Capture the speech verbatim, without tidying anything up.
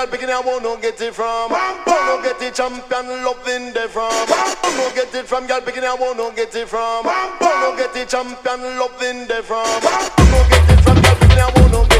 girl picking I wanna get it from. Wanna get it champion loving there from. Wanna get it from girl picking I wanna get it from. Wanna get it champion loving there from. Wanna get it from girl picking I wanna